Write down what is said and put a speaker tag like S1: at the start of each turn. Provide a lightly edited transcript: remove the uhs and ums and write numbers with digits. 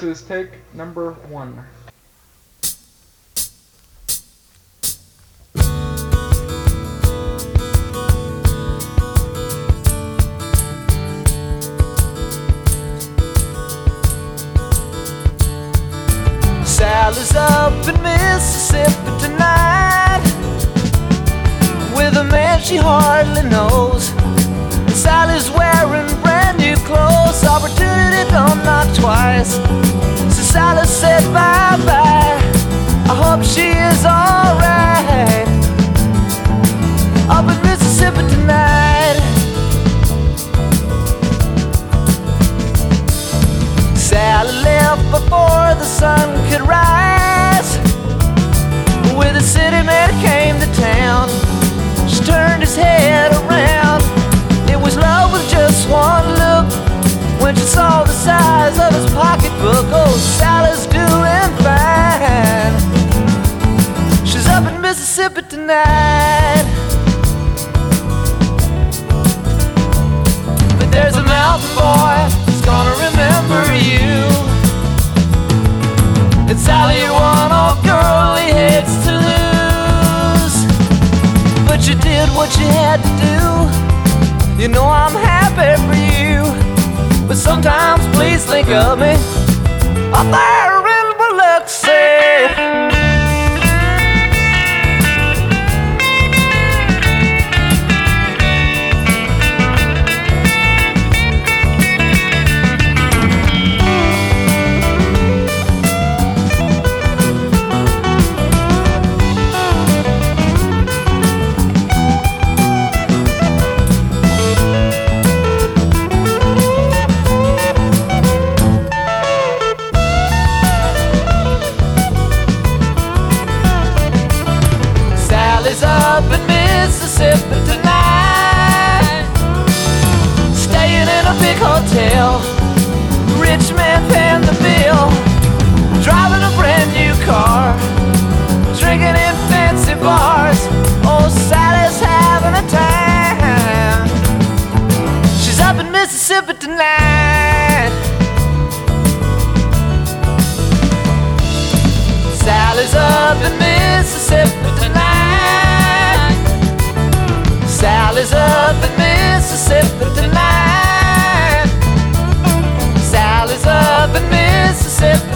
S1: is take number 1.
S2: Sally's up in Mississippi tonight with a man she hardly knows. Sally's wearing brand new clothes. Opportunity don't knock twice. So Sally said bye-bye. I hope she is alright up in Mississippi tonight. Sally left before the sun could rise. With the city man came to town. She turned his head around. It was love with just one look. When she saw the size of his pocketbook, oh, Sally's doing fine. She's up in Mississippi tonight. But there's a mountain boy who's gonna remember you. And Sally, you're one old girl he hates to lose. But you did what you had to do. You know I'm happy for you. But sometimes please think of me up there in Biloxi. Up in Mississippi tonight, staying in a big hotel. Rich man paying the bill, driving a brand new car, drinking in fancy bars. Oh, Sally's having a time. She's up in Mississippi tonight. Sally's up in Mississippi tonight. Sally's up in Mississippi tonight. Sally's up in Mississippi